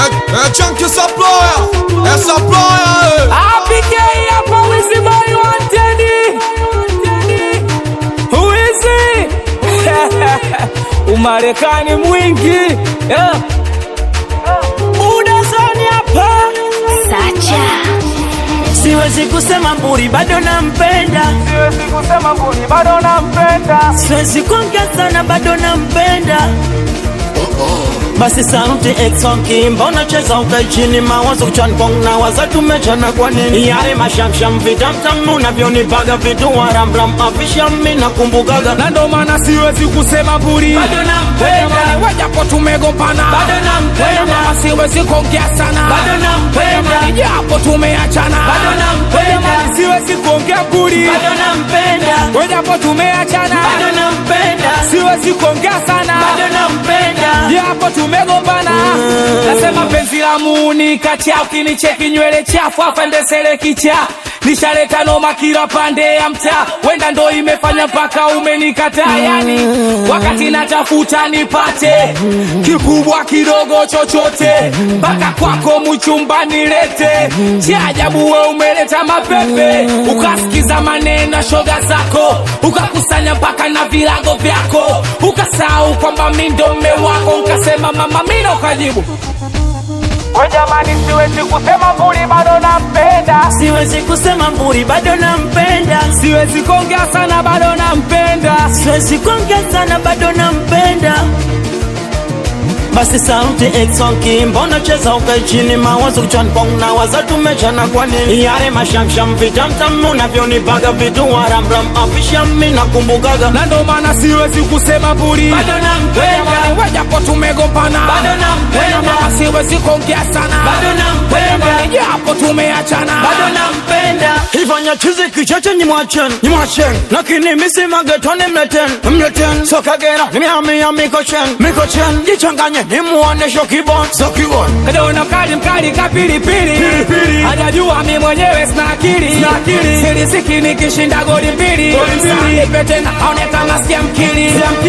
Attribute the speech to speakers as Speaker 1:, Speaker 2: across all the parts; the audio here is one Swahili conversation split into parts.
Speaker 1: Chunky Supplier, Supplier.
Speaker 2: APK hapa Wizzy Boy wanted. Who is he? Umarekani mwingi. Udazani hapa
Speaker 3: Sacha.
Speaker 4: Siwezi kusema mburi bado nampenda,
Speaker 2: siwezi kusema mburi bado nampenda,
Speaker 4: siwezi kuongea sana bado nampenda. Basi sauti exonki mbona cheza ukai chini, mawazo kuchani kwangu na waza tumechana kwa nini? Yare mashamsham vitamtam unavyonipaga vitu waramram afisha mimi nakumbukaga,
Speaker 2: na ndo maana siwezi kusema mburi
Speaker 4: bado nampenda.
Speaker 2: Wajapo tumegombana
Speaker 4: bado nampenda,
Speaker 2: siwezi kuongea sana
Speaker 4: bado nampenda.
Speaker 2: Japo tumeachana
Speaker 4: bado nampenda,
Speaker 2: siwezi kuongea mburi
Speaker 4: bado nampenda.
Speaker 2: wajapo tumeachana
Speaker 4: bado nampenda,
Speaker 2: siwezi kuongea sana
Speaker 4: bado nampenda.
Speaker 2: japo tumegombana. Nasema penzi la muni kacha, ukinicheki nywele chafu afandesele kicha, nishaleta noma kila pande ya mtaa, wenda ndo imefanya mpaka umenikataa. Yani wakati natafuta nipate kikubwa kidogo chochote, mpaka kwako mchumba nilete. Cha ajabu we umeleta mapepe, ukasikiza maneno shoga zako, ukakusanya mpaka na vilago vyako, ukasahau kwamba mimi ndo mume wako. Ukasema mama mimi, ukajibu we jamani, siwezi kusema mburi bado nampenda,
Speaker 4: Siwezi kusema mburi bado nampenda,
Speaker 2: siwezi kuongea sana bado nampenda.
Speaker 4: siwezi kuongea sana bado nampenda. Basi sauti exonki mbona cheza ukai chini, mawazo kuchani kwangu na waza tumechana kwa nini? Yare mashamsham vitamtam unavyonipaga vitu waramram afisha mimi nakumbukaga,
Speaker 2: Na ndo maana siwezi kusema mburi
Speaker 4: bado nampenda.
Speaker 2: wajapo tumegombana
Speaker 4: bado nampenda,
Speaker 2: siwezi kuongea sana
Speaker 4: bado nampenda.
Speaker 2: japo tumeachana
Speaker 4: bado nampenda. Ifanya chizi kichache nimwachen, lakini misi magetoni mleten sokagera nimehamia mikochen jichanganye nimuonesho kibon so kibon.
Speaker 2: kadona kali mkali kapilipili, hajajua mi mwenyewe sina akili, sirisiki nikishinda goli mbili, nipe tena aone kama sikia mkili.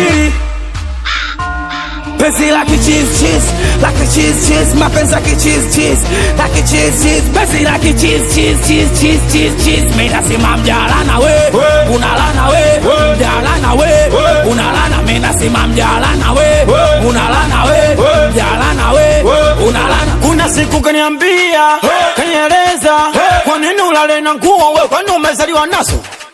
Speaker 2: Penzi like cheese, like a cheese, mapenzi like cheese, like a cheese, penzi like cheese. Mimi nasema mjalana we, unalana we, mjalana we, unalana. Mimi nasema mjalana we, unalana we, mjalana we, unalana.
Speaker 4: Kuna siku kaniambia, kanieleza, kwa nini ulale na nguo wewe, kwani umezaliwa nazo?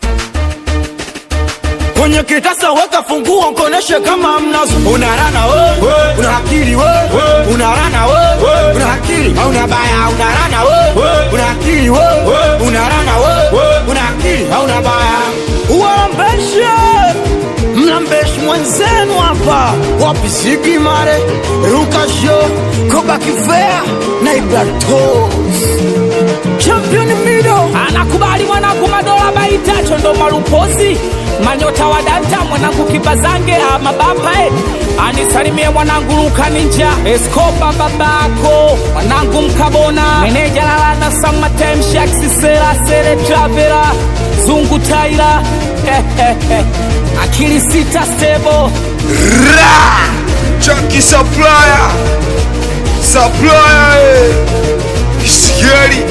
Speaker 4: Kwenye kitasa weka funguo koneshe kama mnazo. Unarana we, una akili we, unarana we, una akili hauna baya. Unarana we, una akili we, unarana we, una akili hauna baya. Uambeshe mlambeshi mwenzenu hapa, wapi siki mare rukasho koba kifea na ibratos champion mido.
Speaker 2: Anakubali mwanangu madola baitacho ndo marupozi, manyota wa danta mwanangu kibazange mabapa. Anisalimie mwanangu Luka Ninja, Escoba babako, mwanangu Mkabona, meneja lalana Summertime Shaxi Sele Travela, Zungu Taila, akili sita stable.
Speaker 1: Chunky Supplier, Scary.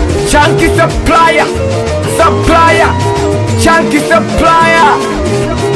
Speaker 2: Chunky Supplier, Chunky Supplier.